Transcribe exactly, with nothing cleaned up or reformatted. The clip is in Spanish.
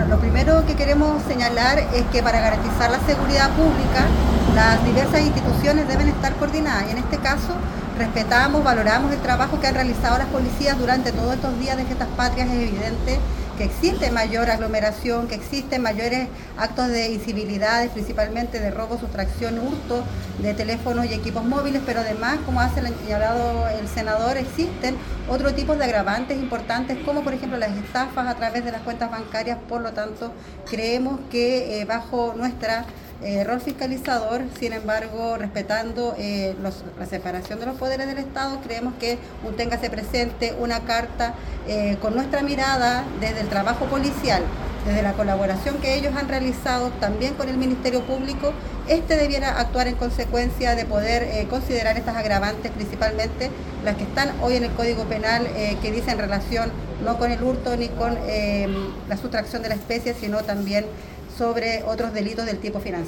lo primero que queremos señalar es que para garantizar la seguridad pública, las diversas instituciones deben estar coordinadas y en este caso respetamos, valoramos el trabajo que han realizado las policías durante todos estos días de Fiestas Patrias. Es evidente que existe mayor aglomeración, que existen mayores actos de incivilidades, principalmente de robo, sustracción, hurto de teléfonos y equipos móviles, pero además, como ha señalado el senador, existen otro tipo de agravantes importantes, como por ejemplo las estafas a través de las cuentas bancarias. Por lo tanto, creemos que eh, bajo nuestra Eh, rol fiscalizador, sin embargo, respetando eh, los, la separación de los poderes del Estado, creemos que un téngase presente una carta eh, con nuestra mirada desde el trabajo policial, desde la colaboración que ellos han realizado también con el Ministerio Público. Este debiera actuar en consecuencia de poder eh, considerar estas agravantes, principalmente las que están hoy en el Código Penal, eh, que dicen relación no con el hurto ni con eh, la sustracción de la especie, sino también sobre otros delitos del tipo financiero.